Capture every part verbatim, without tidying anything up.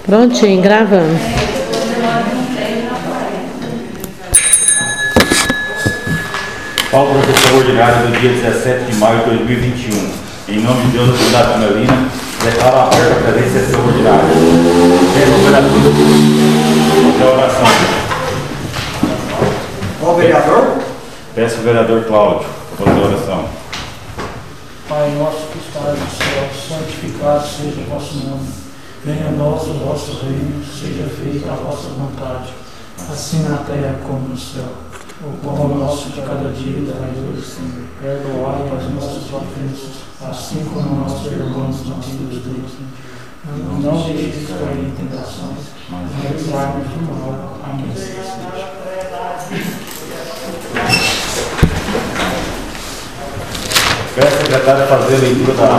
Prontinho, gravando. Pauta da sessão ordinária do dia dezessete de maio de dois mil e vinte e um. Em nome de Deus, cidade de Melina, declaro aberta a presente sessão ordinária. Peço ao oração. Qual vereador? Peço ao vereador Cláudio para fazer a oração. Pai nosso que estás no céu, santificado seja o vosso nome. Venha a nós o vosso reino, seja feita a vossa vontade, assim na terra como no céu. O pão nosso de cada dia dai hoje, Senhor. Perdoai as nossas ofensas, assim como nós perdoamos os nossos devedores. Não nos deixes cair em tentações, mas livrai-nos do mal. Amém. Peço ao secretário fazer a leitura da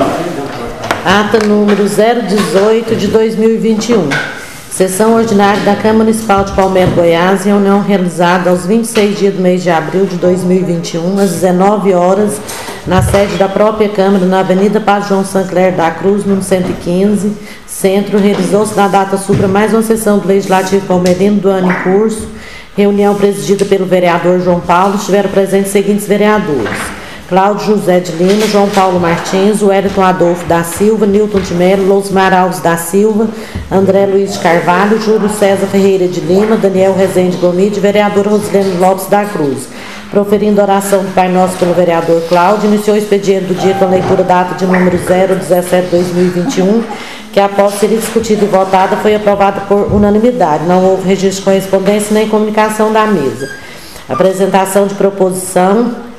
ata. Ata número zero dezoito de dois mil e vinte e um. Sessão ordinária da Câmara Municipal de Palmelo, Goiás, reunião realizada aos vinte e seis dias do mês de abril de dois mil e vinte e um, às dezenove horas, na sede da própria Câmara, na Avenida Padre João Sancler da Cruz, número cento e quinze, Centro. Realizou-se na data supra mais uma sessão do Legislativo Palmerino do ano em curso. Reunião presidida pelo vereador João Paulo. Estiveram presentes os seguintes vereadores: Cláudio José de Lima, João Paulo Martins, Wellington Adolfo da Silva, Nilton de Mello, Lousmar Alves da Silva, André Luiz de Carvalho, Júlio César Ferreira de Lima, Daniel Rezende Gomide, vereador Rosilene Lopes da Cruz. Proferindo oração do Pai Nosso pelo vereador Cláudio, iniciou o expediente do dia com a leitura da ata de número zero dezessete de dois mil e vinte e um, que após ser discutida e votada foi aprovada por unanimidade. Não houve registro de correspondência nem comunicação da mesa. Apresentação de proposição.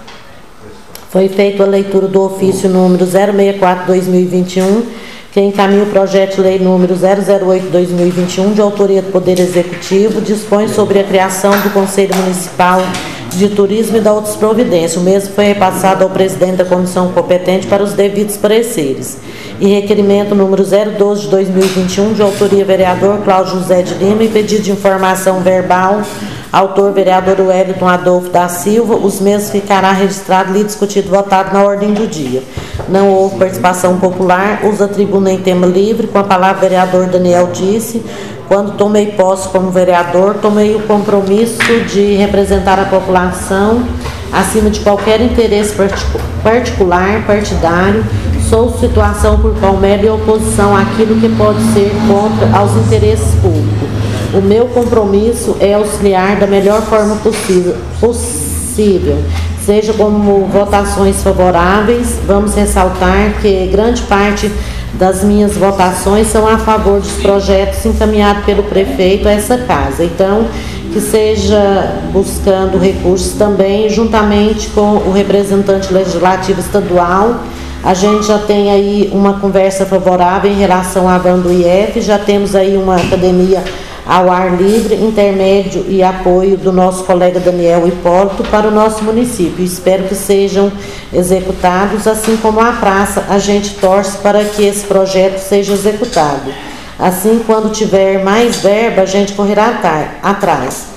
Foi feita a leitura do ofício número zero sessenta e quatro de dois mil e vinte e um, que encaminha o projeto de lei número zero zero oito de dois mil e vinte e um, de autoria do Poder Executivo, dispõe sobre a criação do Conselho Municipal de Turismo e da outras providências. O mesmo foi repassado ao presidente da comissão competente para os devidos pareceres. E requerimento número zero doze de dois mil e vinte e um, de autoria vereador Cláudio José de Lima, e pedido de informação verbal, autor vereador Wellington Adolfo da Silva. Os mesmos ficará registrado, lido, discutido e votado na ordem do dia. Não houve participação popular. Usa a tribuna em tema livre. Com a palavra, vereador Daniel disse: quando tomei posse como vereador, tomei o compromisso de representar a população acima de qualquer interesse particular, partidário. Sou situação por Palmelo e oposição àquilo que pode ser contra aos interesses públicos. O meu compromisso é auxiliar da melhor forma possível, possível, seja como votações favoráveis. Vamos ressaltar que grande parte das minhas votações são a favor dos projetos encaminhados pelo prefeito a essa casa. Então, que seja buscando recursos também, juntamente com o representante legislativo estadual. A gente já tem aí uma conversa favorável em relação à van do I F, já temos aí uma academia ao ar livre, intermédio e apoio do nosso colega Daniel Hipólito para o nosso município. Espero que sejam executados, assim como a praça, a gente torce para que esse projeto seja executado. Assim, quando tiver mais verba, a gente correrá atrás.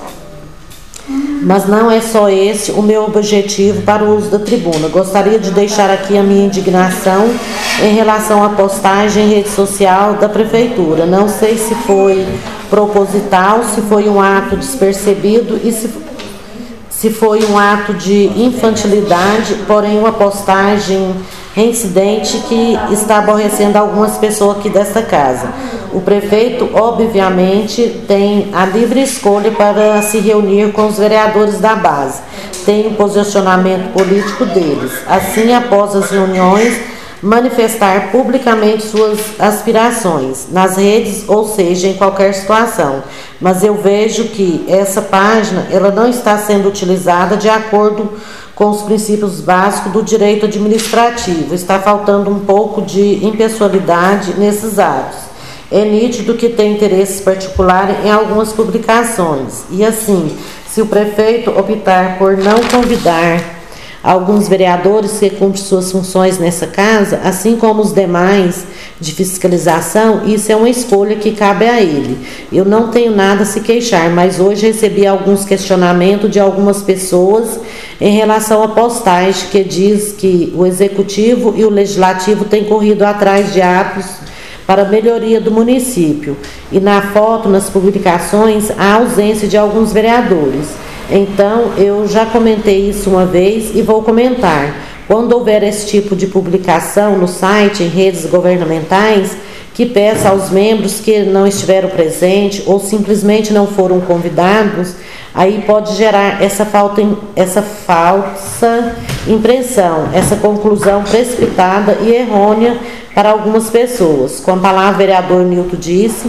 Mas não é só esse o meu objetivo para o uso da tribuna. Gostaria de deixar aqui a minha indignação em relação à postagem em rede social da prefeitura. Não sei se foi proposital, se foi um ato despercebido e se, se foi um ato de infantilidade, porém uma postagem reincidente que está aborrecendo algumas pessoas aqui desta casa. O prefeito, obviamente, tem a livre escolha para se reunir com os vereadores da base. Tem o posicionamento político deles. Assim, após as reuniões, manifestar publicamente suas aspirações, nas redes, ou seja, em qualquer situação. Mas eu vejo que essa página, ela não está sendo utilizada de acordo com os princípios básicos do direito administrativo. Está faltando um pouco de impessoalidade nesses atos. É nítido que tem interesses particulares em algumas publicações. E assim, se o prefeito optar por não convidar alguns vereadores que cumprem suas funções nessa casa, assim como os demais de fiscalização, isso é uma escolha que cabe a ele. Eu não tenho nada a se queixar, mas hoje recebi alguns questionamentos de algumas pessoas em relação à postagem que diz que o Executivo e o Legislativo têm corrido atrás de atos para a melhoria do município. E na foto, nas publicações, há ausência de alguns vereadores. Então, eu já comentei isso uma vez e vou comentar. Quando houver esse tipo de publicação no site, em redes governamentais, que peça aos membros que não estiveram presentes ou simplesmente não foram convidados, aí pode gerar essa, falta, essa falsa impressão, essa conclusão precipitada e errônea para algumas pessoas. Com a palavra, o vereador Nilton disse: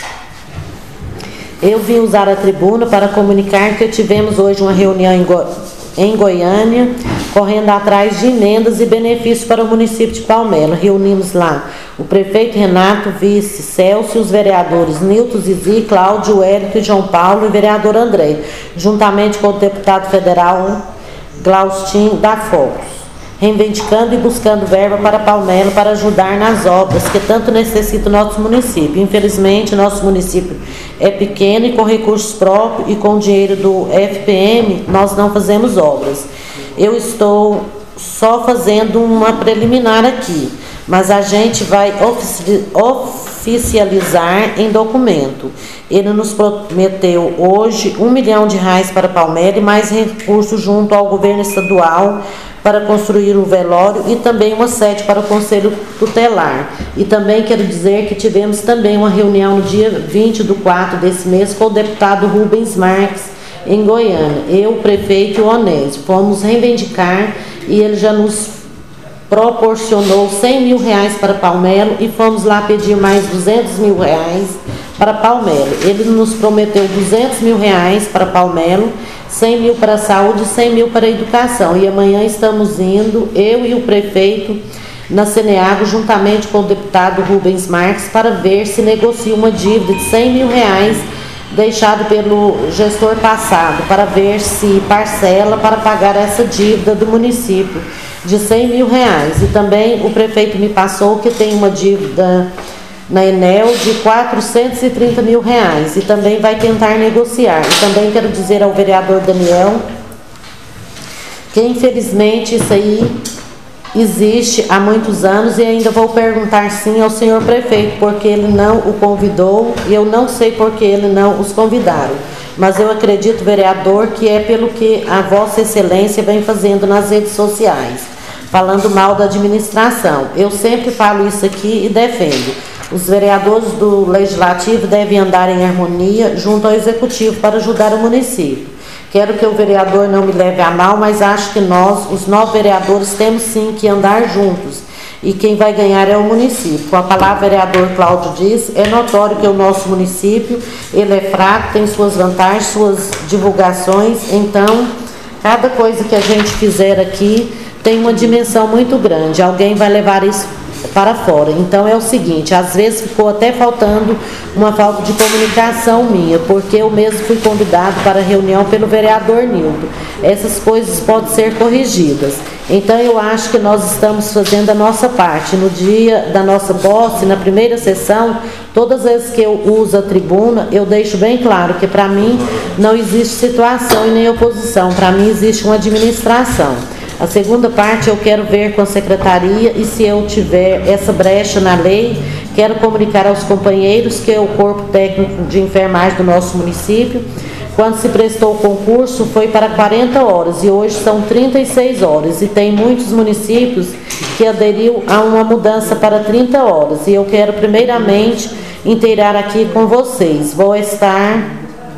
eu vim usar a tribuna para comunicar que tivemos hoje uma reunião em, Go em Goiânia, correndo atrás de emendas e benefícios para o município de Palmelo. Reunimos lá o prefeito Renato, vice Celso, os vereadores Nilton, Zizi, Cláudio, Wellington, João Paulo e o vereador André, juntamente com o deputado federal Glaustin da Focus, reivindicando e buscando verba para Palmelo para ajudar nas obras que tanto necessita o nosso município. Infelizmente, nosso município é pequeno e com recursos próprios e com o dinheiro do F P M nós não fazemos obras. Eu estou só fazendo uma preliminar aqui, mas a gente vai ofici oficializar em documento. Ele nos prometeu hoje um milhão de reais para Palmelo e mais recursos junto ao governo estadual para construir o velório e também uma sede para o Conselho Tutelar. E também quero dizer que tivemos também uma reunião no dia vinte do quatro desse mês com o deputado Rubens Marques, em Goiânia. Eu, o prefeito e o Onésio fomos reivindicar e ele já nos proporcionou cem mil reais para Palmelo e fomos lá pedir mais duzentos mil reais para Palmelo. Ele nos prometeu duzentos mil reais para Palmelo, cem mil para a saúde e cem mil para a educação. E amanhã estamos indo, eu e o prefeito, na Ceneago, juntamente com o deputado Rubens Marques, para ver se negocia uma dívida de cem mil reais deixado pelo gestor passado, para ver se parcela para pagar essa dívida do município de cem mil reais. E também o prefeito me passou que tem uma dívida na Enel de quatrocentos e trinta mil reais e também vai tentar negociar. E também quero dizer ao vereador Daniel que infelizmente isso aí existe há muitos anos e ainda vou perguntar sim ao senhor prefeito porque ele não o convidou e eu não sei porque ele não os convidaram. Mas eu acredito, vereador, que é pelo que a Vossa Excelência vem fazendo nas redes sociais, falando mal da administração. Eu sempre falo isso aqui e defendo. Os vereadores do Legislativo devem andar em harmonia junto ao Executivo para ajudar o município. Quero que o vereador não me leve a mal, mas acho que nós, os nove vereadores, temos sim que andar juntos. E quem vai ganhar é o município. Com a palavra, o vereador Cláudio diz, é notório que o nosso município, ele é fraco, tem suas vantagens, suas divulgações. Então, cada coisa que a gente fizer aqui tem uma dimensão muito grande. Alguém vai levar isso para fora. Então é o seguinte, às vezes ficou até faltando uma falta de comunicação minha, porque eu mesmo fui convidado para a reunião pelo vereador Nilton. Essas coisas podem ser corrigidas. Então eu acho que nós estamos fazendo a nossa parte. No dia da nossa posse, na primeira sessão, todas as vezes que eu uso a tribuna, eu deixo bem claro que para mim não existe situação e nem oposição, para mim existe uma administração. A segunda parte eu quero ver com a secretaria e se eu tiver essa brecha na lei, quero comunicar aos companheiros que é o corpo técnico de enfermagem do nosso município, quando se prestou o concurso foi para quarenta horas e hoje são trinta e seis horas e tem muitos municípios que aderiu a uma mudança para trinta horas e eu quero primeiramente inteirar aqui com vocês. Vou estar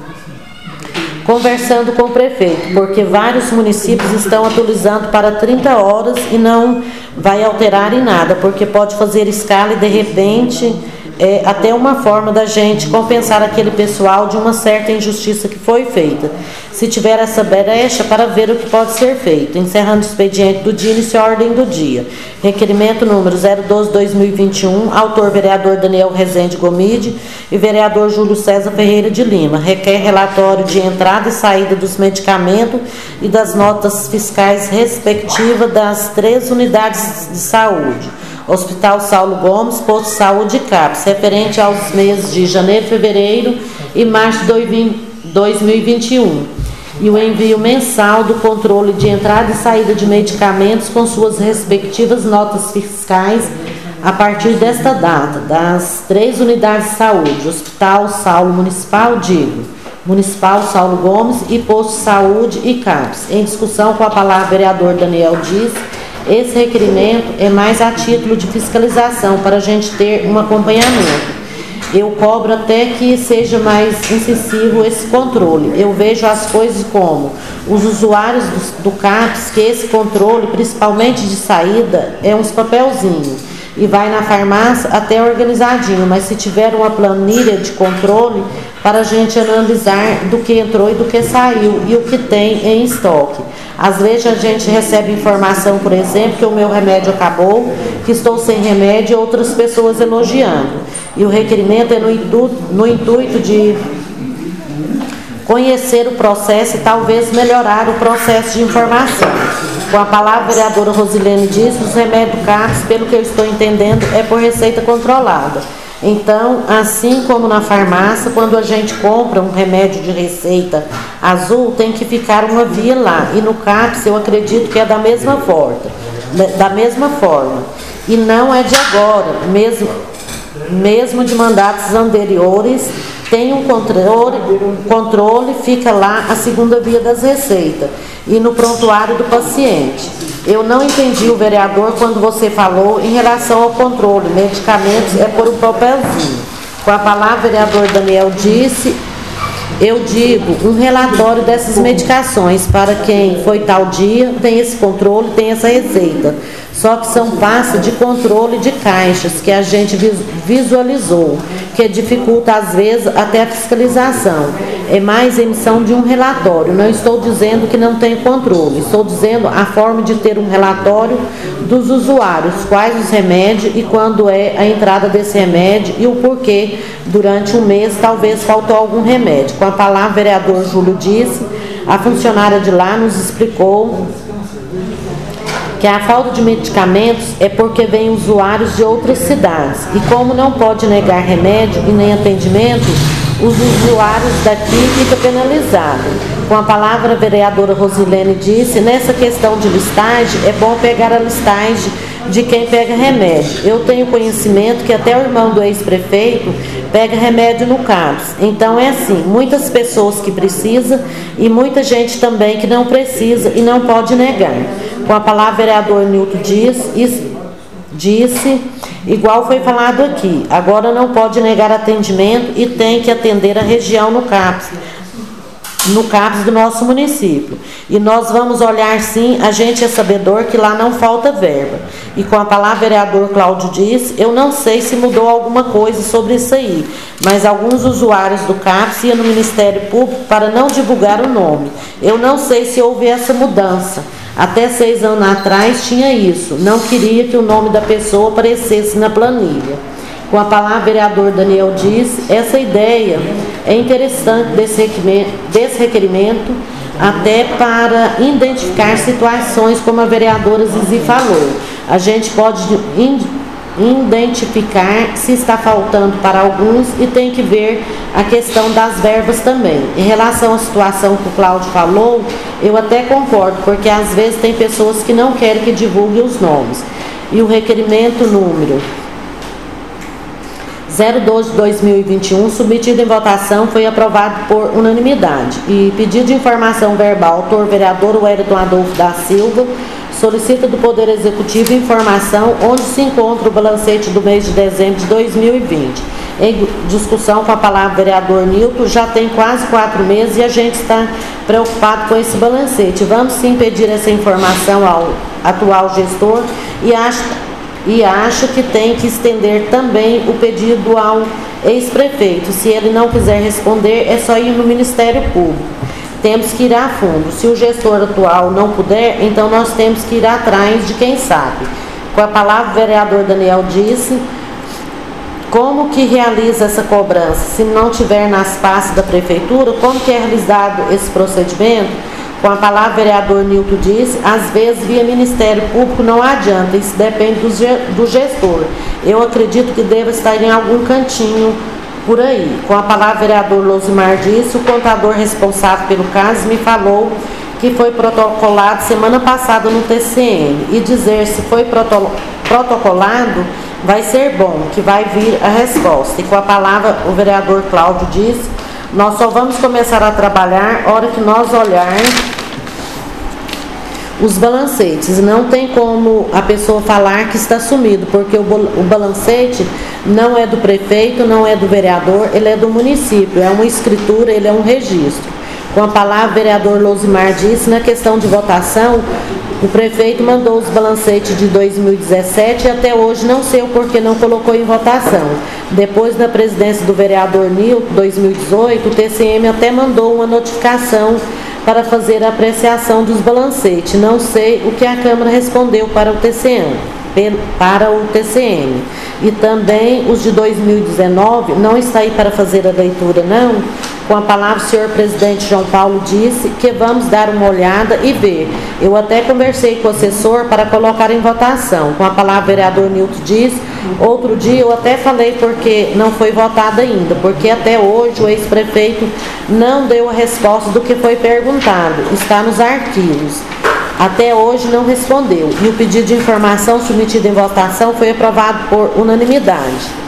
conversando com o prefeito, porque vários municípios estão atualizando para trinta horas e não vai alterar em nada, porque pode fazer escala e de repente é até uma forma da gente compensar aquele pessoal de uma certa injustiça que foi feita. Se tiver essa brecha, para ver o que pode ser feito. Encerrando o expediente do dia, inicia a ordem do dia. Requerimento número zero doze barra dois mil e vinte e um, autor vereador Daniel Rezende Gomide e vereador Júlio César Ferreira de Lima. Requer relatório de entrada e saída dos medicamentos e das notas fiscais respectivas das três unidades de saúde. Hospital Saulo Gomes, Posto de Saúde e CAPS, referente aos meses de janeiro, fevereiro e março de dois mil e vinte e um. E o envio mensal do controle de entrada e saída de medicamentos com suas respectivas notas fiscais a partir desta data, das três unidades de saúde, Hospital Saulo Municipal, digo, Municipal Saulo Gomes e Posto de Saúde e CAPS. Em discussão com a palavra, vereador Daniel Dias, esse requerimento é mais a título de fiscalização, para a gente ter um acompanhamento. Eu cobro até que seja mais incisivo esse controle. Eu vejo as coisas como os usuários do, do CAPS, que esse controle, principalmente de saída, é uns papelzinhos. E vai na farmácia até organizadinho, mas se tiver uma planilha de controle, para a gente analisar do que entrou e do que saiu e o que tem em estoque. Às vezes a gente recebe informação, por exemplo, que o meu remédio acabou, que estou sem remédio e outras pessoas elogiando. E o requerimento é no intuito, no intuito de conhecer o processo e talvez melhorar o processo de informação. Com a palavra, a vereadora Rosilene diz, os remédios CAPS, pelo que eu estou entendendo, é por receita controlada. Então, assim como na farmácia, quando a gente compra um remédio de receita azul, tem que ficar uma via lá. E no CAPS, eu acredito que é da mesma forma. Da mesma forma. E não é de agora, mesmo, mesmo de mandatos anteriores, tem um controle, controle, fica lá a segunda via das receitas e no prontuário do paciente. Eu não entendi o vereador quando você falou em relação ao controle, medicamentos é por um papelzinho. Com a palavra, o vereador Daniel disse, eu digo, um relatório dessas medicações, para quem foi tal dia, tem esse controle, tem essa receita. Só que são passos de controle de caixas que a gente visualizou, que dificulta às vezes até a fiscalização. É mais emissão de um relatório. Não estou dizendo que não tem controle, estou dizendo a forma de ter um relatório dos usuários, quais os remédios e quando é a entrada desse remédio e o porquê durante um mês talvez faltou algum remédio. Com a palavra, o vereador Júlio disse, a funcionária de lá nos explicou que a falta de medicamentos é porque vêm usuários de outras cidades e como não pode negar remédio e nem atendimento, os usuários daqui ficam penalizados. Com a palavra, a vereadora Rosilene disse, nessa questão de listagem, é bom pegar a listagem de quem pega remédio. Eu tenho conhecimento que até o irmão do ex-prefeito pega remédio no CAPS. Então é assim, muitas pessoas que precisam e muita gente também que não precisa e não pode negar. Com a palavra, o vereador Nilton Dias disse, igual foi falado aqui, agora não pode negar atendimento e tem que atender a região no CAPS, no CAPS do nosso município. E nós vamos olhar sim, a gente é sabedor que lá não falta verba. E com a palavra, o vereador Cláudio disse, eu não sei se mudou alguma coisa sobre isso aí, mas alguns usuários do CAPS iam no Ministério Público para não divulgar o nome. Eu não sei se houve essa mudança. Até seis anos atrás tinha isso, não queria que o nome da pessoa aparecesse na planilha. Com a palavra, o vereador Daniel disse, essa ideia é interessante desse requerimento, até para identificar situações como a vereadora Zizi falou. A gente pode identificar se está faltando para alguns e tem que ver a questão das verbas também. Em relação à situação que o Cláudio falou, eu até concordo, porque às vezes tem pessoas que não querem que divulgue os nomes. E o requerimento número zero doze de dois mil e vinte e um, submetido em votação, foi aprovado por unanimidade. E pedido de informação verbal, autor vereador Wellington Adolfo da Silva, solicita do Poder Executivo informação onde se encontra o balancete do mês de dezembro de dois mil e vinte. Em discussão com a palavra, vereador Nilton, já tem quase quatro meses e a gente está preocupado com esse balancete. Vamos sim pedir essa informação ao atual gestor e acho, e acho que tem que estender também o pedido ao ex-prefeito. Se ele não quiser responder, é só ir no Ministério Público. Temos que ir a fundo. Se o gestor atual não puder, então nós temos que ir atrás de quem sabe. Com a palavra, o vereador Daniel disse, como que realiza essa cobrança? Se não tiver nas pastas da prefeitura, como que é realizado esse procedimento? Com a palavra, o vereador Nilton disse, às vezes via Ministério Público não adianta, isso depende do gestor. Eu acredito que deva estar em algum cantinho por aí. Com a palavra, o vereador Losimar disse, o contador responsável pelo caso me falou que foi protocolado semana passada no T C M, e dizer se foi protocolado vai ser bom, que vai vir a resposta. E com a palavra o vereador Cláudio disse, nós só vamos começar a trabalhar a hora que nós olharmos os balancetes. Não tem como a pessoa falar que está sumido, porque o, o balancete não é do prefeito, não é do vereador, ele é do município, é uma escritura, ele é um registro. Com a palavra, o vereador Losimar disse, na questão de votação, o prefeito mandou os balancetes de dois mil e dezessete e até hoje não sei o porquê não colocou em votação. Depois, na presidência do vereador Nilton, dois mil e dezoito, o T C M até mandou uma notificação para fazer a apreciação dos balancetes. Não sei o que a Câmara respondeu para o T C M. Para o T C M. E também os de dois mil e dezenove, não está aí para fazer a leitura, não. Com a palavra, o senhor presidente João Paulo disse que vamos dar uma olhada e ver. Eu até conversei com o assessor para colocar em votação. Com a palavra, o vereador Nilton disse, outro dia eu até falei porque não foi votado ainda, porque até hoje o ex-prefeito não deu a resposta do que foi perguntado. Está nos arquivos. Até hoje não respondeu. E o pedido de informação submetido em votação foi aprovado por unanimidade.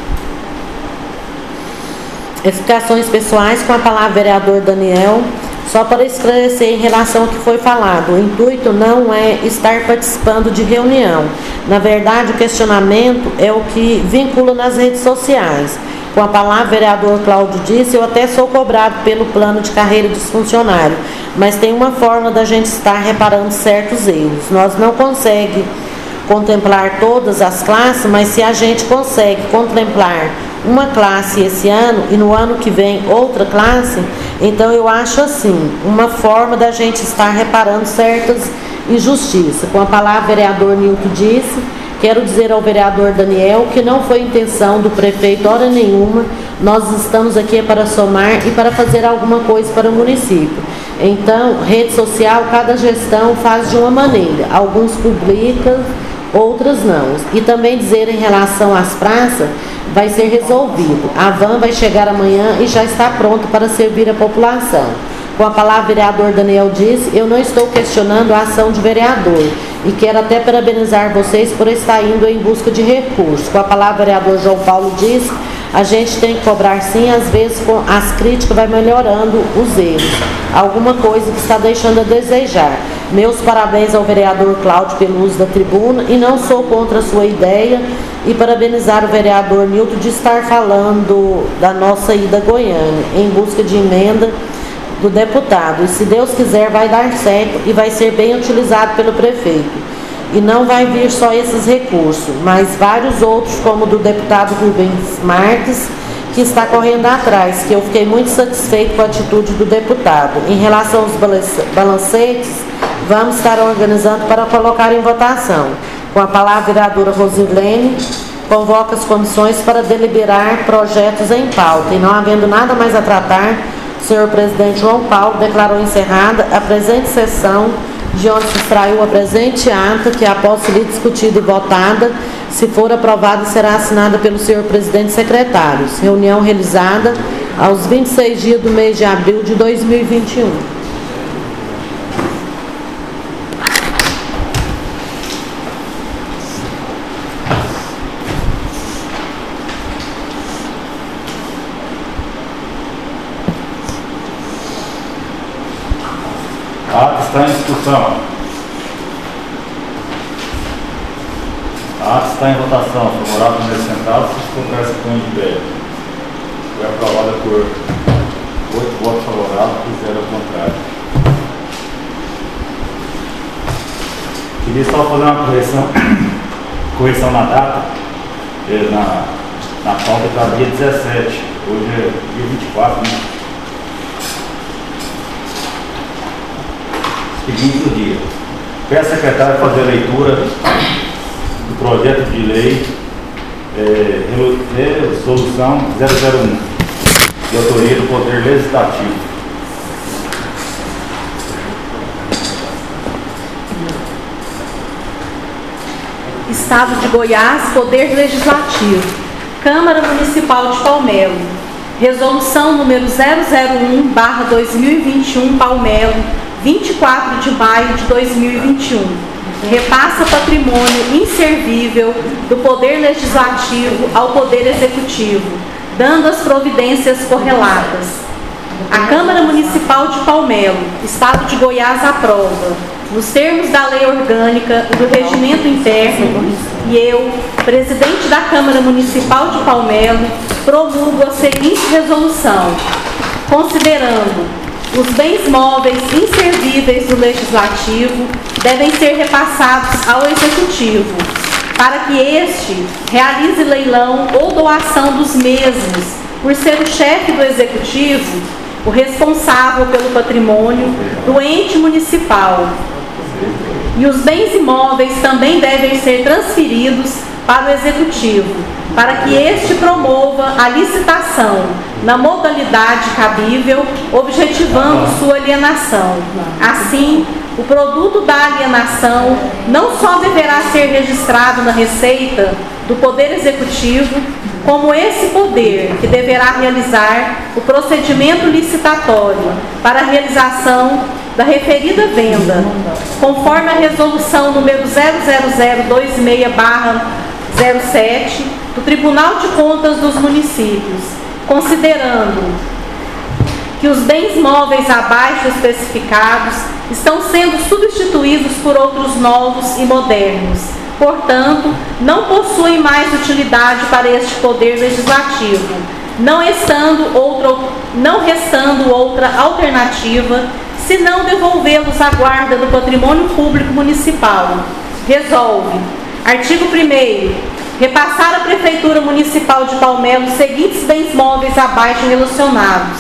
Explicações pessoais, com a palavra vereador Daniel, só para esclarecer em relação ao que foi falado. O intuito não é estar participando de reunião. Na verdade, o questionamento é o que vincula nas redes sociais. Com a palavra, o vereador Cláudio disse, eu até sou cobrado pelo plano de carreira dos funcionários, mas tem uma forma da gente estar reparando certos erros. Nós não conseguimos contemplar todas as classes, mas se a gente consegue contemplar uma classe esse ano e no ano que vem outra classe, então eu acho assim, uma forma da gente estar reparando certas injustiças. Com a palavra, o vereador Nilton disse, quero dizer ao vereador Daniel que não foi intenção do prefeito hora nenhuma, nós estamos aqui para somar e para fazer alguma coisa para o município. Então, rede social, cada gestão faz de uma maneira, alguns publicam, outras não. E também dizer em relação às praças, vai ser resolvido. A van vai chegar amanhã e já está pronta para servir a população. Com a palavra, o vereador Daniel disse, eu não estou questionando a ação de vereador e quero até parabenizar vocês por estar indo em busca de recursos. Com a palavra, o vereador João Paulo disse, a gente tem que cobrar sim, às vezes com as críticas vai melhorando os erros. Alguma coisa que está deixando a desejar. Meus parabéns ao vereador Cláudio pelo uso da tribuna e não sou contra a sua ideia e parabenizar o vereador Nilton de estar falando da nossa ida a Goiânia em busca de emenda do deputado. E se Deus quiser vai dar certo e vai ser bem utilizado pelo prefeito. E não vai vir só esses recursos, mas vários outros, como o do deputado Rubens Marques, que está correndo atrás, que eu fiquei muito satisfeito com a atitude do deputado. Em relação aos balancetes, vamos estar organizando para colocar em votação. Com a palavra, a vereadora Rosilene convoca as comissões para deliberar projetos em pauta. E não havendo nada mais a tratar, o senhor presidente João Paulo declarou encerrada a presente sessão, de onde se extraiu a presente ata, que após ser discutida e votada, se for aprovada, será assinada pelo senhor presidente e secretários. Reunião realizada aos vinte e seis dias do mês de abril de dois mil e vinte e um. A ata está em discussão. A ata está em votação. Favorável primeiro centavo, se colocar essa põe de pé. Foi aprovada por oito votos favoráveis e zero ao contrário. Queria só fazer uma correção, correção na data, na, na pauta para dia dezessete. Hoje é dia vinte e quatro, né? Seguinte dia. Peço ao secretário fazer a leitura do projeto de lei é, resolução zero zero um, de autoria do Poder Legislativo. Estado de Goiás, Poder Legislativo, Câmara Municipal de Palmelo, resolução número zero zero um barra dois mil e vinte e um, Palmelo, vinte e quatro de maio de dois mil e vinte e um. repassa patrimônio inservível do Poder Legislativo ao Poder Executivo, dando as providências correlatas. A Câmara Municipal de Palmelo, Estado de Goiás, aprova, nos termos da Lei Orgânica e do Regimento Interno, e eu, Presidente da Câmara Municipal de Palmelo, promulgo a seguinte resolução: considerando os bens móveis inservíveis do Legislativo devem ser repassados ao Executivo, para que este realize leilão ou doação dos mesmos, por ser o chefe do Executivo, o responsável pelo patrimônio do ente municipal. E os bens imóveis também devem ser transferidos para o Executivo, para que este promova a licitação na modalidade cabível, objetivando sua alienação. Assim, o produto da alienação não só deverá ser registrado na Receita do Poder Executivo, como esse poder que deverá realizar o procedimento licitatório para a realização da referida venda, conforme a resolução número zero zero zero dois seis barra zero sete do Tribunal de Contas dos Municípios, considerando que os bens móveis abaixo especificados estão sendo substituídos por outros novos e modernos. Portanto, não possuem mais utilidade para este Poder Legislativo, não estando outra, não restando outra alternativa senão devolvê-los à guarda do patrimônio público municipal. Resolve. Artigo primeiro. Repassar à Prefeitura Municipal de Palmelo os seguintes bens móveis abaixo relacionados: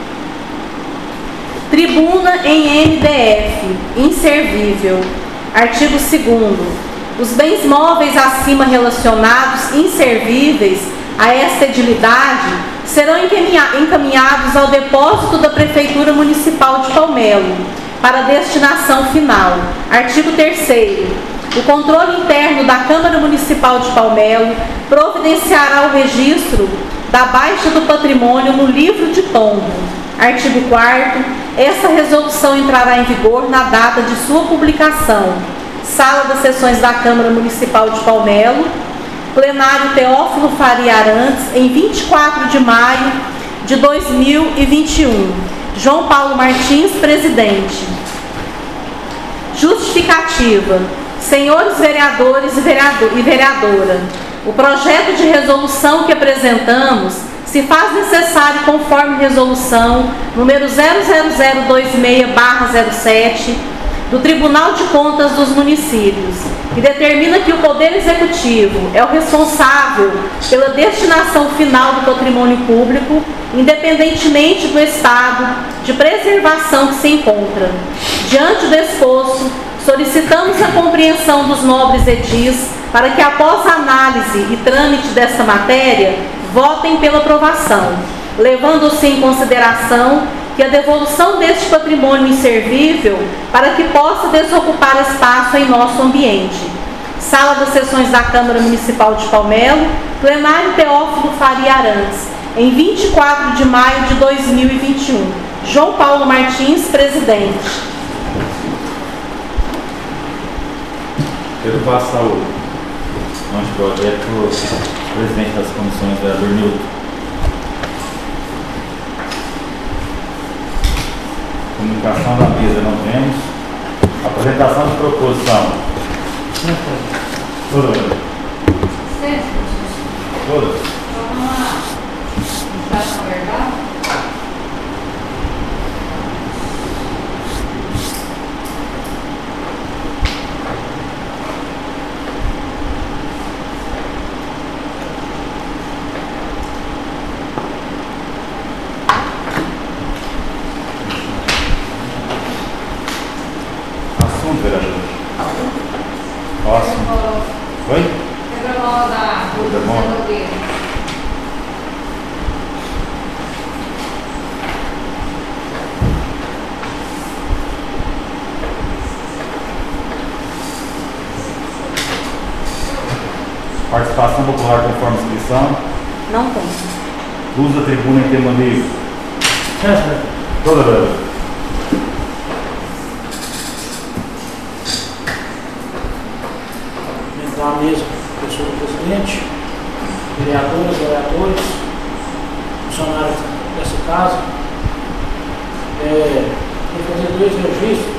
tribuna em M D F, inservível. Artigo segundo. Os bens móveis acima relacionados, inservíveis a esta edilidade, serão encaminhados ao depósito da Prefeitura Municipal de Palmelo, para destinação final. Artigo terceiro. O controle interno da Câmara Municipal de Palmelo providenciará o registro da baixa do patrimônio no livro de tombo. Artigo quarto. Essa resolução entrará em vigor na data de sua publicação. Sala das Sessões da Câmara Municipal de Palmelo, plenário Teófilo Faria Arantes, em vinte e quatro de maio de dois mil e vinte e um. João Paulo Martins, presidente. Justificativa. Senhores vereadores e, vereador, e vereadora, o projeto de resolução que apresentamos se faz necessário conforme resolução número zero zero zero dois seis barra zero sete do Tribunal de Contas dos Municípios, que determina que o Poder Executivo é o responsável pela destinação final do patrimônio público, independentemente do estado de preservação que se encontra. Diante do exposto, solicitamos a compreensão dos nobres edis para que, após a análise e trâmite desta matéria, votem pela aprovação, levando-se em consideração que a devolução deste patrimônio inservível para que possa desocupar espaço em nosso ambiente. Sala das Sessões da Câmara Municipal de Palmelo, plenário Teófilo Faria Arantes, em vinte e quatro de maio de dois mil e vinte e um. João Paulo Martins, presidente. Quero passar o anteprojeto para o presidente das comissões, vereador Nilton. Comunicação da mesa não temos. Apresentação de proposição. Todas. Todas. Vereador. Próximo. Oi? Quebra-mola da Quebra-mola. Participação popular conforme inscrição. Não tem. Uso da tribuna em tema livre. Toda vez. à mesa, professor presidente, vereadoras, vereadores, funcionários dessa casa. É, vou fazer dois registros.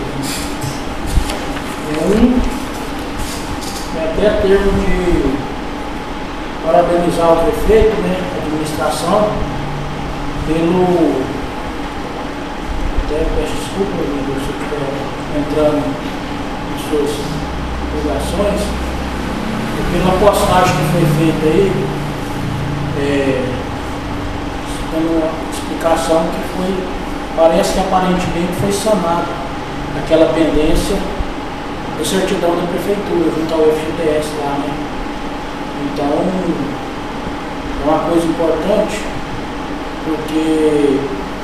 Um é até termo de parabenizar o prefeito, né, a administração, pelo. Até peço desculpa, amigo, se eu estiver entrando em suas obrigações, pela postagem que foi feita aí, é, dando uma explicação que foi, parece que aparentemente foi sanada aquela pendência da certidão da prefeitura, junto ao F G T S lá, né? Então, é uma coisa importante, porque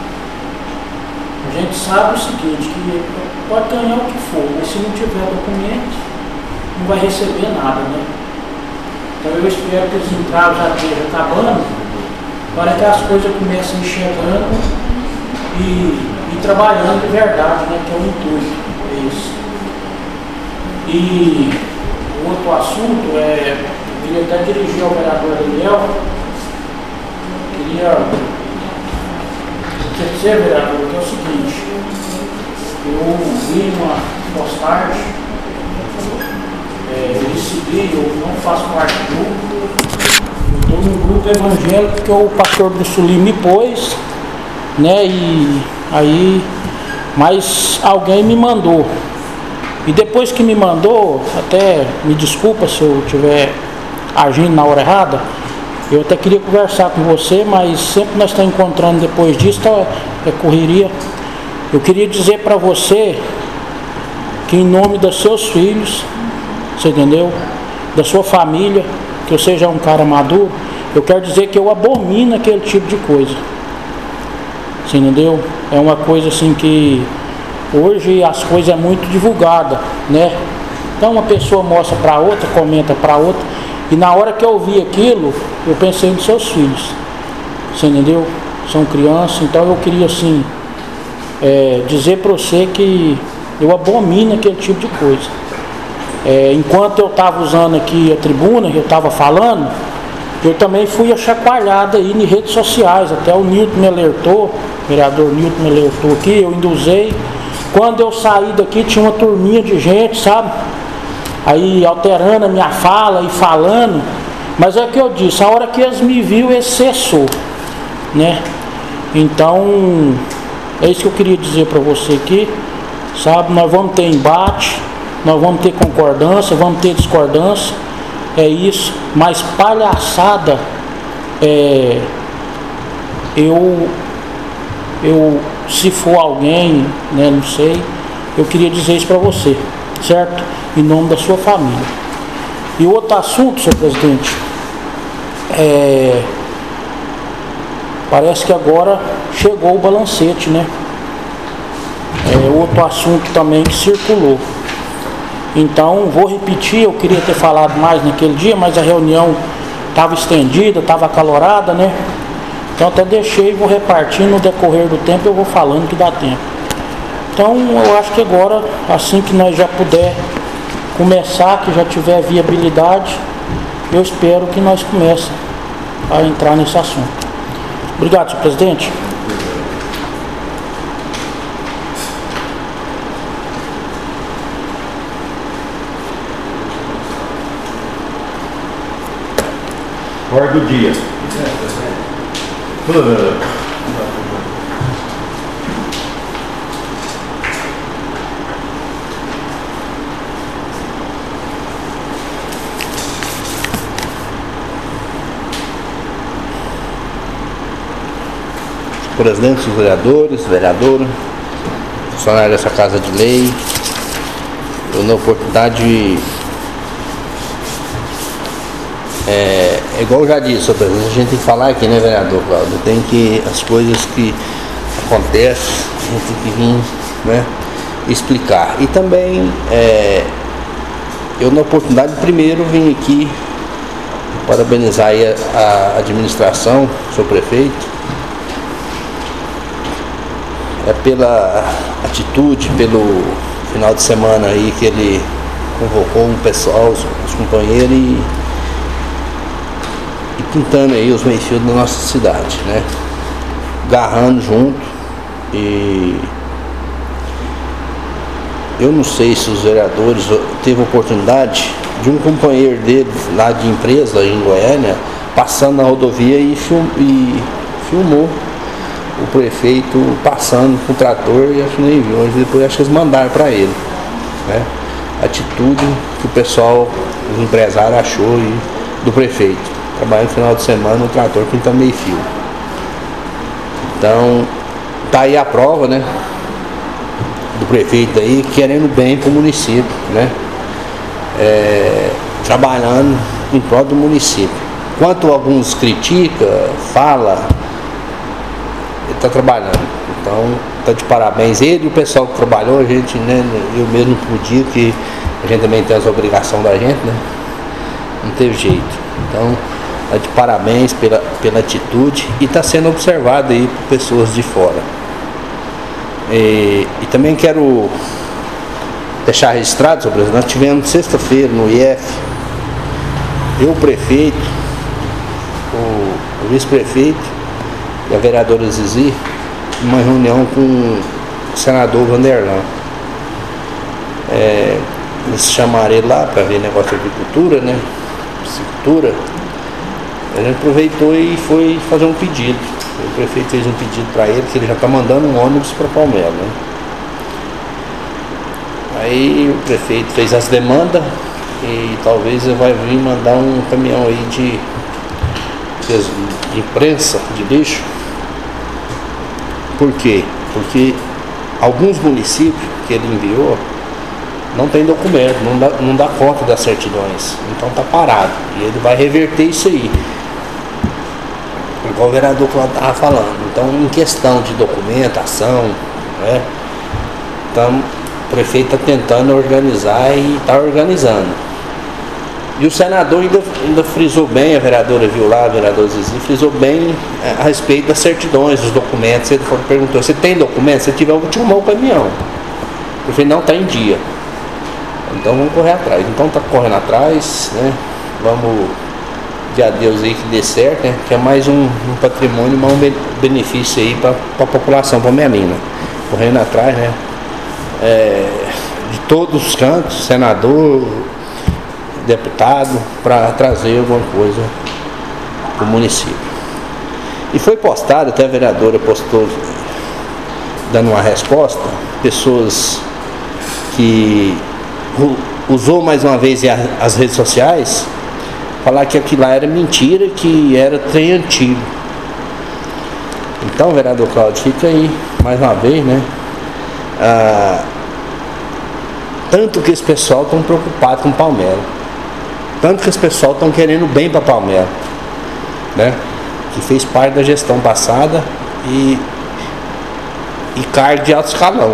a gente sabe o seguinte, que pode ganhar o que for, mas se não tiver documento, não vai receber nada, né? Então eu espero que os entraves já estejam acabando, para que as coisas comecem chegando e, e trabalhando de verdade, né? Que é o intuito, é isso. E o outro assunto é, eu queria até dirigir ao vereador Daniel, queria dizer, vereador, que é o seguinte, eu vi uma postagem, é, eu recebi, eu não faço parte do grupo, eu estou no grupo evangélico que o pastor Brussulim me pôs, né, e aí, mas alguém me mandou. E depois que me mandou, até me desculpa se eu estiver agindo na hora errada, eu até queria conversar com você, mas sempre nós estamos encontrando depois disso, tá, é correria. Eu queria dizer para você que em nome dos seus filhos, você entendeu? Da sua família, que eu seja um cara maduro, eu quero dizer que eu abomino aquele tipo de coisa. Você entendeu? É uma coisa assim que hoje as coisas é muito divulgada, né? Então uma pessoa mostra para outra, comenta para outra, e na hora que eu vi aquilo, eu pensei nos seus filhos. Você entendeu? São crianças, então eu queria assim é, dizer para você que eu abomino aquele tipo de coisa. É, enquanto eu estava usando aqui a tribuna, eu estava falando, eu também fui achacoalhado aí em redes sociais, até o Nilton me alertou, o vereador Nilton me alertou aqui, eu ainda usei. Quando eu saí daqui tinha uma turminha de gente, sabe? Aí alterando a minha fala e falando, mas é o que eu disse, a hora que eles me viram, eles cessou, né? Então, é isso que eu queria dizer para você aqui, sabe? Nós vamos ter embate, nós vamos ter concordância, vamos ter discordância, é isso, mas palhaçada, é, eu, eu, se for alguém, né, não sei, eu queria dizer isso para você, certo? Em nome da sua família. E outro assunto, senhor presidente, é, parece que agora chegou o balancete, né? É outro assunto também que circulou. Então, vou repetir, eu queria ter falado mais naquele dia, mas a reunião estava estendida, estava acalorada, né? Então até deixei e vou repartir, no decorrer do tempo eu vou falando que dá tempo. Então eu acho que agora, assim que nós já puder começar, que já tiver viabilidade, eu espero que nós comecemos a entrar nesse assunto. Obrigado, senhor presidente. Ordem do dia. Presidente, os vereadores, vereadora, funcionário dessa Casa de Lei, eu na oportunidade, é, é igual eu já disse, senhor presidente, a gente tem que falar aqui, né, vereador Cláudio? Tem que, as coisas que acontecem, a gente tem que vir, né, explicar. E também, é, eu na oportunidade, primeiro vim aqui parabenizar aí a, a administração, o senhor prefeito, é pela atitude, pelo final de semana aí que ele convocou um pessoal, os, os companheiros e, e pintando aí os meios-fios da nossa cidade, né? Garrando junto. E eu não sei se os vereadores teve oportunidade de um companheiro dele lá de empresa em Goiânia passando na rodovia e, film, e filmou o prefeito passando com o trator e acho que nem viu, depois acho que eles mandaram para ele, né? Atitude que o pessoal, os empresários achou e, do prefeito, trabalhando no final de semana no trator pintando meio fio. Então tá aí a prova, né, do prefeito aí querendo bem para o município, né, é, trabalhando em prol do município. Enquanto alguns criticam, falam, ele está trabalhando. Então está de parabéns ele e o pessoal que trabalhou, a gente, né, eu mesmo podia, que a gente também tem as obrigações da gente, né, não teve jeito. Então está de parabéns pela, pela atitude e está sendo observado aí por pessoas de fora. E, e também quero deixar registrado, senhor presidente, nós tivemos sexta-feira no I F, eu, o prefeito, o, o vice-prefeito e a vereadora Zizi, uma reunião com o senador Vanderlan. É, eles chamaram ele lá para ver negócio de agricultura, né? Piscicultura. A gente aproveitou e foi fazer um pedido. O prefeito fez um pedido para ele, que ele já está mandando um ônibus para Palmelo, né? Aí o prefeito fez as demandas e talvez ele vai vir mandar um caminhão aí de, de imprensa, de lixo. Por quê? Porque alguns municípios que ele enviou não tem documento, não dá, não dá conta das certidões, então está parado. E ele vai reverter isso aí, igual o vereador Cláudio estava falando. Então, em questão de documentação, né, então, o prefeito está tentando organizar e está organizando. E o senador ainda, ainda frisou bem, a vereadora viu lá, a vereadora Zizi, frisou bem a, a respeito das certidões, dos documentos. Ele perguntou, você tem documento? Se tiver, eu vou te arrumar o caminhão. O prefeito não está em dia. Então vamos correr atrás. Então está correndo atrás, né? Vamos de adeus aí que dê certo, né? Que é mais um, um patrimônio, mais um benefício aí para a população, para a Melina. Correndo atrás, né? É, de todos os cantos, senador, deputado, para trazer alguma coisa para o município. E foi postado, até a vereadora postou dando uma resposta, pessoas que usou mais uma vez as redes sociais, falar que aquilo lá era mentira, que era trem antigo. Então, vereador Cláudio, fica aí mais uma vez, né? Ah, tanto que esse pessoal estão preocupado com Palmelo, tanto que esse pessoal estão querendo bem para Palmelo, né? Que fez parte da gestão passada e, e cargo de alto escalão.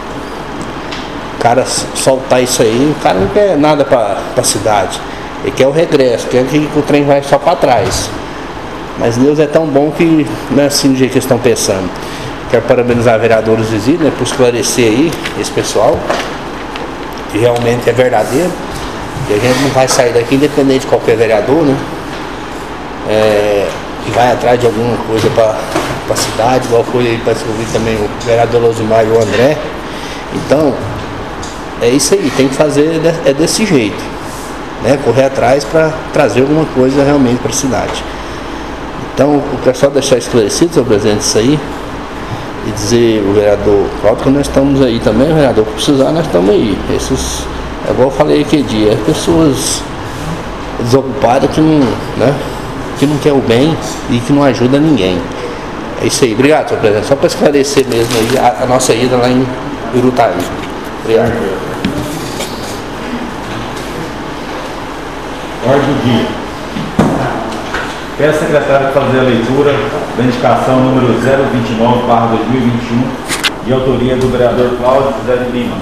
O cara soltar isso aí, o cara não quer nada para a cidade, ele quer o regresso, quer que o trem vai só para trás. Mas Deus é tão bom que não é assim do jeito que eles estão pensando. Quero parabenizar a vereadora Zizi, né, por esclarecer aí esse pessoal, que realmente é verdadeiro, e a gente não vai sair daqui independente de qualquer vereador, né, é, que vai atrás de alguma coisa para a cidade, igual foi aí para ouvir também o vereador Losimar e o André. Então, é isso aí, tem que fazer, é desse jeito, né, correr atrás para trazer alguma coisa realmente para a cidade. Então, eu quero só deixar esclarecido, seu presidente, isso aí, e dizer o vereador Cláudio que nós estamos aí também, o vereador que precisar, nós estamos aí. Esses, é igual eu falei aquele dia, pessoas desocupadas que não, né, que não quer o bem e que não ajuda ninguém. É isso aí, obrigado, seu presidente. Só para esclarecer mesmo aí a, a nossa ida lá em Irutaí. Obrigado. Ordem do dia. Peço ao secretário fazer a leitura da indicação número zero vinte e nove barra dois mil e vinte e um, de autoria do vereador Cláudio José de Lima.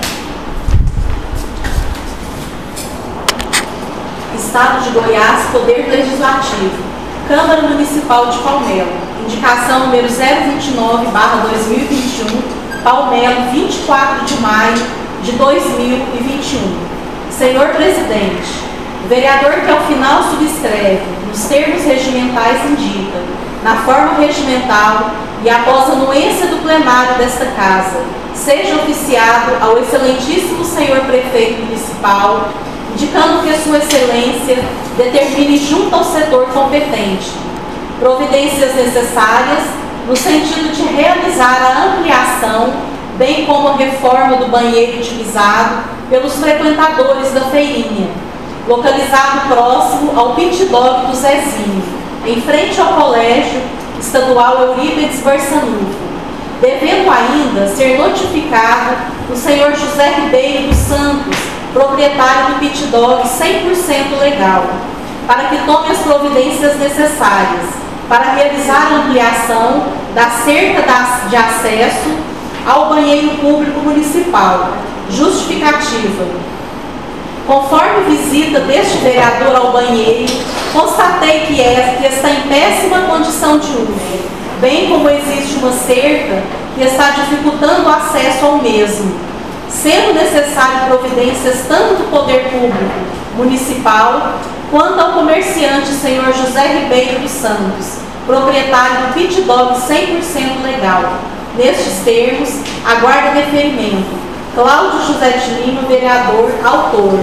Estado de Goiás, Poder Legislativo, Câmara Municipal de Palmelo, indicação número zero vinte e nove barra dois mil e vinte e um, Palmelo, vinte e quatro de maio de dois mil e vinte e um. Senhor Presidente, o vereador que ao final subscreve, nos termos regimentais indica, na forma regimental e após a anuência do plenário desta Casa, seja oficiado ao excelentíssimo Senhor Prefeito Municipal, indicando que a Sua Excelência determine junto ao setor competente providências necessárias no sentido de realizar a ampliação, bem como a reforma do banheiro utilizado pelos frequentadores da feirinha, localizado próximo ao pit dog do Zezinho, em frente ao Colégio Estadual Eurípides Barçanufo, devendo ainda ser notificado o senhor José Ribeiro dos Santos, proprietário do pit dog cem por cento legal, para que tome as providências necessárias para realizar a ampliação da cerca de acesso ao banheiro público municipal. Justificativa. Conforme visita deste vereador ao banheiro, constatei que, é, que está em péssima condição de uso, bem como existe uma cerca que está dificultando o acesso ao mesmo, sendo necessário providências tanto do poder público municipal quanto ao comerciante senhor José Ribeiro dos Santos, proprietário do pit dog cem por cento legal. Nestes termos, aguarda deferimento. Cláudio José de Lima, vereador, autor.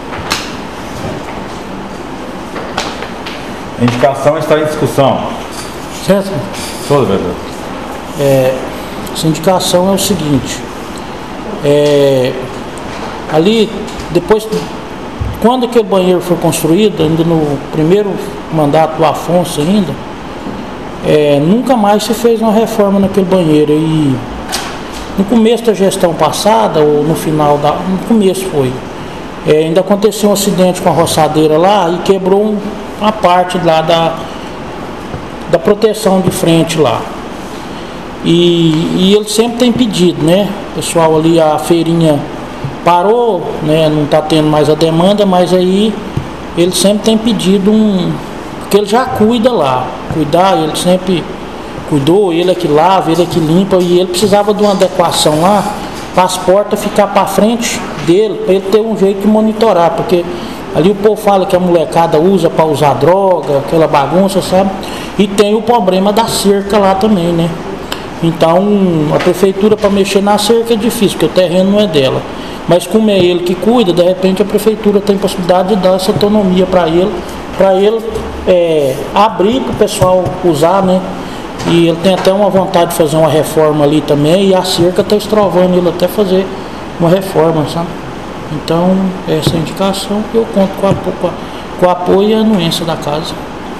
A indicação está em discussão. Certo? Toda verdade. É, essa indicação é o seguinte. É, ali, depois, quando aquele banheiro foi construído, ainda no primeiro mandato do Afonso ainda, é, nunca mais se fez uma reforma naquele banheiro. E no começo da gestão passada, ou no final da... no começo foi, é, ainda aconteceu um acidente com a roçadeira lá e quebrou um, uma parte lá da, da proteção de frente lá. E, e ele sempre tem pedido, né? Pessoal ali, a feirinha parou, né? Não está tendo mais a demanda, mas aí ele sempre tem pedido um... porque ele já cuida lá, cuidar, ele sempre cuidou, ele é que lava, ele é que limpa, e ele precisava de uma adequação lá para as portas ficar para frente dele, para ele ter um jeito de monitorar, porque ali o povo fala que a molecada usa para usar droga, aquela bagunça, sabe? E tem o problema da cerca lá também, né? Então a prefeitura para mexer na cerca é difícil, porque o terreno não é dela. Mas como é ele que cuida, de repente a prefeitura tem possibilidade de dar essa autonomia para ele, para ele é, abrir para o pessoal usar, né? E ele tem até uma vontade de fazer uma reforma ali também, e a cerca está estrovando ele até fazer uma reforma, sabe? Então, essa indicação eu conto com, a, com, a, com o apoio e a anuência da casa.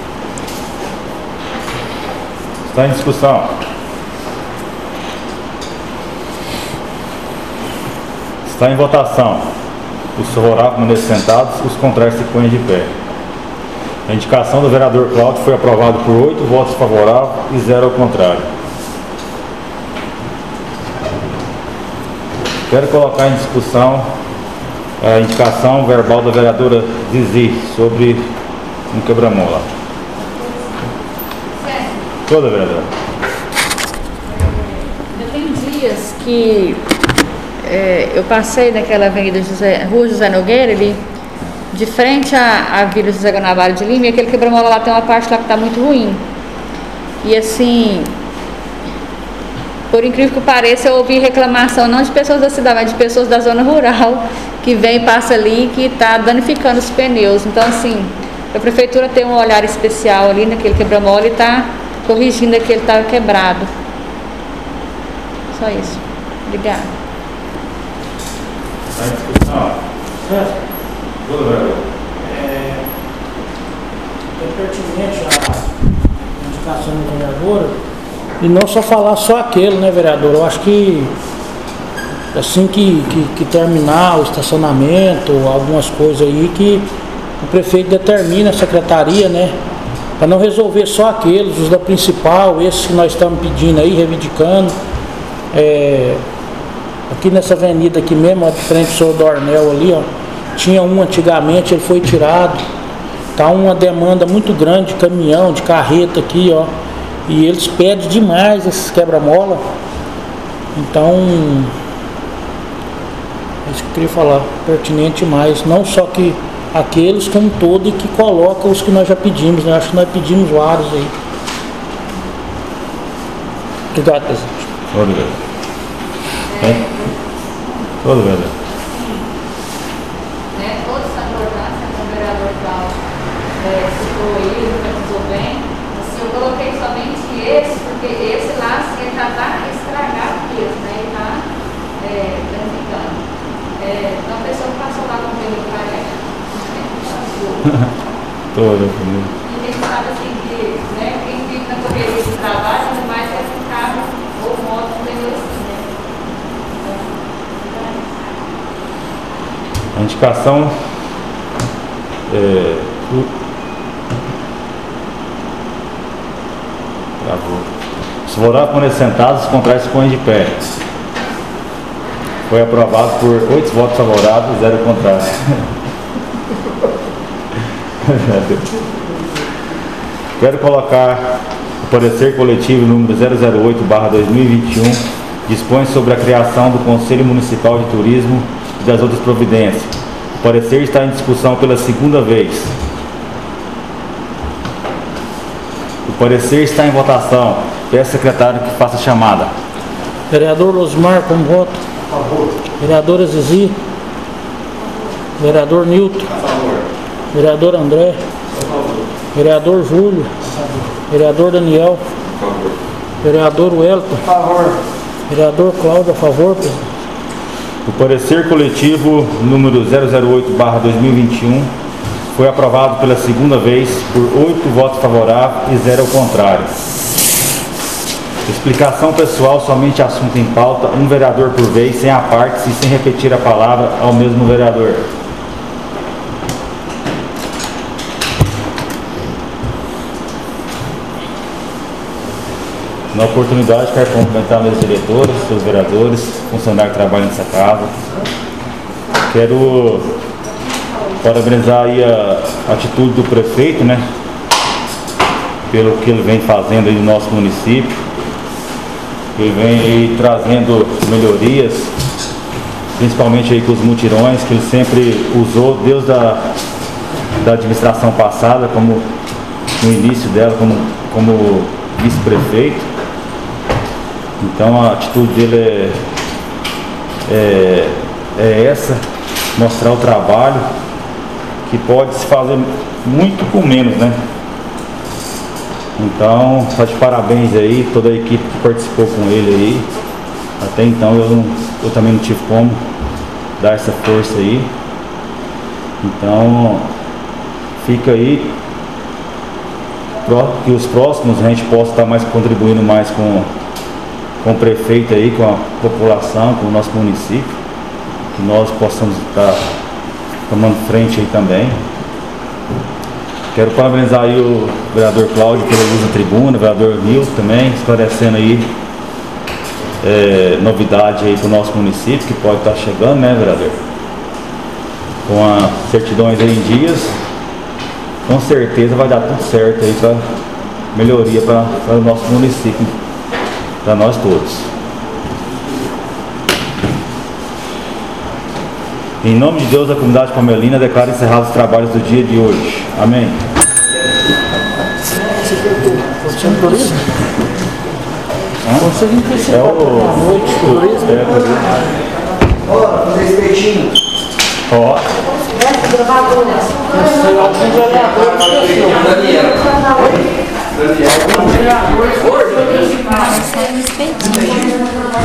Está em discussão. Está em votação. Os favoráveis permanecem sentados, os contrários se põem de pé. A indicação do vereador Cláudio foi aprovada por oito votos favoráveis e zero ao contrário. Quero colocar em discussão a indicação verbal da vereadora Zizi sobre um quebra-mola. Toda vereadora. Eu tenho dias que é, eu passei naquela avenida José, Rua José Nogueira, ali de frente à, à Vila José Guanabara de Lima, e aquele quebra-mola lá tem uma parte lá que está muito ruim. E assim, por incrível que pareça, eu ouvi reclamação não de pessoas da cidade, mas de pessoas da zona rural, que vem e passa ali e que está danificando os pneus. Então assim, a prefeitura tem um olhar especial ali naquele quebra-mola e está corrigindo aquele que estava quebrado. Só isso. Obrigada. Está em discussão. Certo? É, é pertinente a indicação do vereador, e não só falar só aquele, né, vereador? Eu acho que assim que, que, que terminar o estacionamento, algumas coisas aí, que o prefeito determina a secretaria, né, para não resolver só aqueles, os da principal, esses que nós estamos pedindo aí, reivindicando. É, aqui nessa avenida aqui mesmo, à frente do senhor Dornel ali, ó, tinha um antigamente, ele foi tirado. Tá uma demanda muito grande de caminhão, de carreta aqui, ó. E eles pedem demais esses quebra-mola. Então, É isso que eu queria falar, pertinente mais, não só que aqueles como todo e que coloca os que nós já pedimos, né? Acho que nós pedimos vários aí. Obrigado, presidente. Obrigado. É. Todo bem. Né, toda essa importância que o vereador Cláudio é, citou aí, enfatizou bem. Assim, eu coloquei somente esse, porque esse lá assim, ele já está estragado mesmo, né? Ele está é, danificando. É, então a pessoa que passou lá com o pelo careca, Todo. e quem sabe assim que, né, quem vive na correria de trabalho, ainda mais é um carro ou moto, entendeu assim, né? A indicação é, o, travou. Os favoráveis permanecer sentados, os contrários se põem de pé. Foi aprovado por oito votos favoráveis e zero contrários. Quero colocar o parecer coletivo número zero zero oito barra dois mil e vinte e um, dispõe sobre a criação do Conselho Municipal de Turismo e das outras providências. O parecer está em discussão pela segunda vez. O parecer está em votação. Peço ao secretário que faça a chamada. Vereador Osmar, como voto? A favor. Vereadora Zizi? Vereador Nilton? A favor. Vereador André? A favor. Vereador Júlio? Vereador Daniel? A favor. Vereador Wellington? A favor. Vereador Cláudio, a favor, presidente. O parecer coletivo número zero zero oito barra dois mil e vinte e um foi aprovado pela segunda vez por oito votos favoráveis e zero contrário. Explicação pessoal, somente assunto em pauta, um vereador por vez, sem apartes e sem repetir a palavra ao mesmo vereador. Na oportunidade, quero cumprimentar meus diretores, seus vereadores, funcionários que trabalham nessa casa. Quero parabenizar aí a atitude do prefeito, né? Pelo que ele vem fazendo aí no nosso município. Ele vem aí trazendo melhorias, principalmente aí com os mutirões, que ele sempre usou, desde a da administração passada, como no início dela, como, como vice-prefeito. Então a atitude dele é, é, é essa, mostrar o trabalho que pode se fazer muito com menos, né? Então, só de parabéns aí, toda a equipe que participou com ele aí. Até então eu, não, eu também não tive como dar essa força aí. Então, fica aí que os próximos a gente possa estar mais contribuindo mais com com o prefeito aí, com a população, com o nosso município, que nós possamos estar tomando frente aí também. Quero parabenizar aí o vereador Cláudio pela luz na tribuna, o vereador Nilton também, esclarecendo aí é, novidade aí para o nosso município, que pode estar chegando, né, vereador? Com as certidões aí em dias, com certeza vai dar tudo certo aí para melhoria para o nosso município, para nós todos. Em nome de Deus, da comunidade palmelina, declaro encerrados os trabalhos do dia de hoje. Amém. Conseguimos É o... à noite, turismo. É, Ó, fazer esse peitinho. ó. Daniel. Daniel. Sai um espetinho.